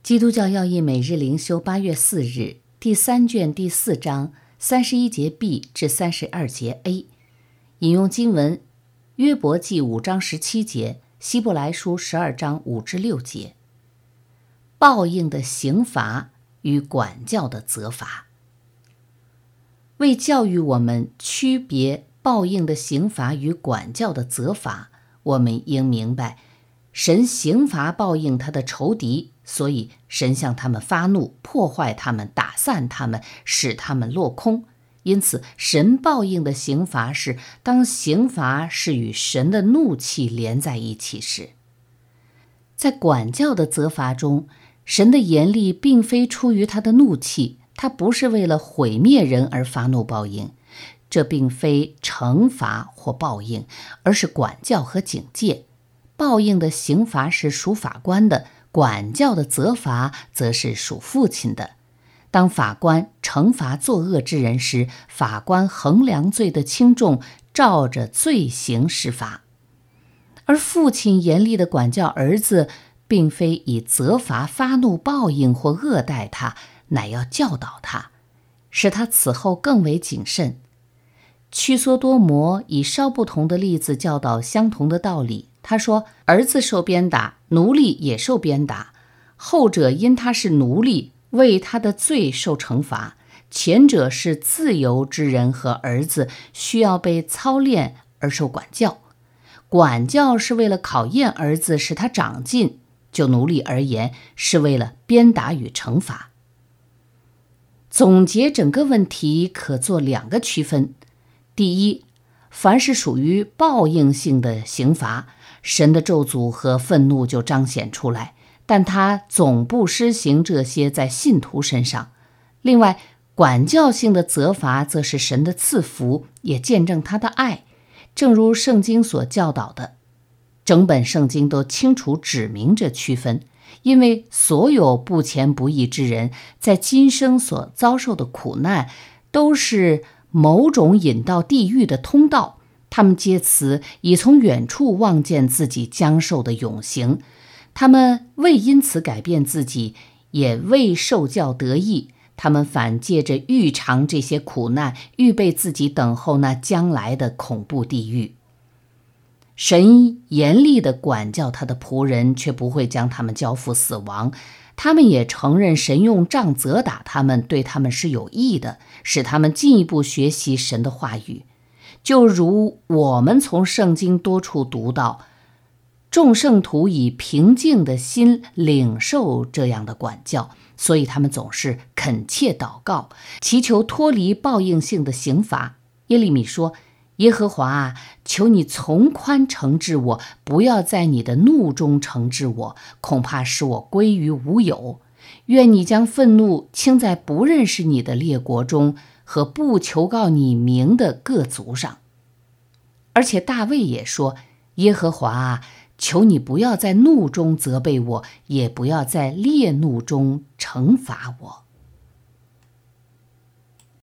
基督教要义每日灵修8月4日第3卷第4章31节 B 至32节 A。 引用经文约伯记5章17节，希伯来书12章5至6节。报应的刑罚与管教的责罚。为教育我们区别报应的刑罚与管教的责罚，我们应明白神刑罚报应他的仇敌，所以神向他们发怒，破坏他们，打散他们，使他们落空。因此神报应的刑罚是当刑罚是与神的怒气连在一起时。在管教的责罚中，神的严厉并非出于他的怒气，他不是为了毁灭人而发怒报应，这并非惩罚或报应，而是管教和警戒。报应的刑罚是属法官的，管教的责罚则是属父亲的。当法官惩罚作恶之人时，法官衡量罪的轻重，照着罪行施罚。而父亲严厉地管教儿子，并非以责罚发怒报应或恶待他，乃要教导他，使他此后更为谨慎。屈梭多摩以稍不同的例子教导相同的道理。他说，儿子受鞭打，奴隶也受鞭打，后者因他是奴隶，为他的罪受惩罚，前者是自由之人和儿子，需要被操练而受管教。管教是为了考验儿子，使他长进，就奴隶而言，是为了鞭打与惩罚。总结整个问题可做2个区分。第一，凡是属于报应性的刑罚，神的咒诅和愤怒就彰显出来，但他总不施行这些在信徒身上。另外，管教性的责罚则是神的赐福，也见证他的爱，正如圣经所教导的。整本圣经都清楚指明这区分，因为所有不虔不义之人在今生所遭受的苦难，都是某种引到地狱的通道，他们借此已从远处望见自己将受的永刑，他们未因此改变自己，也未受教得益，他们反借着预尝这些苦难，预备自己等候那将来的恐怖地狱。神严厉地管教他的仆人，却不会将他们交付死亡。他们也承认神用杖责打他们，对他们是有益的，使他们进一步学习神的话语。就如我们从圣经多处读到，众圣徒以平静的心领受这样的管教，所以他们总是恳切祷告，祈求脱离报应性的刑罚。耶利米说，耶和华啊，求你从宽惩治我，不要在你的怒中惩治我，恐怕使我归于无有。愿你将愤怒倾在不认识你的列国中，和不求告你名的各族上。而且大卫也说，耶和华啊，求你不要在怒中责备我，也不要在烈怒中惩罚我。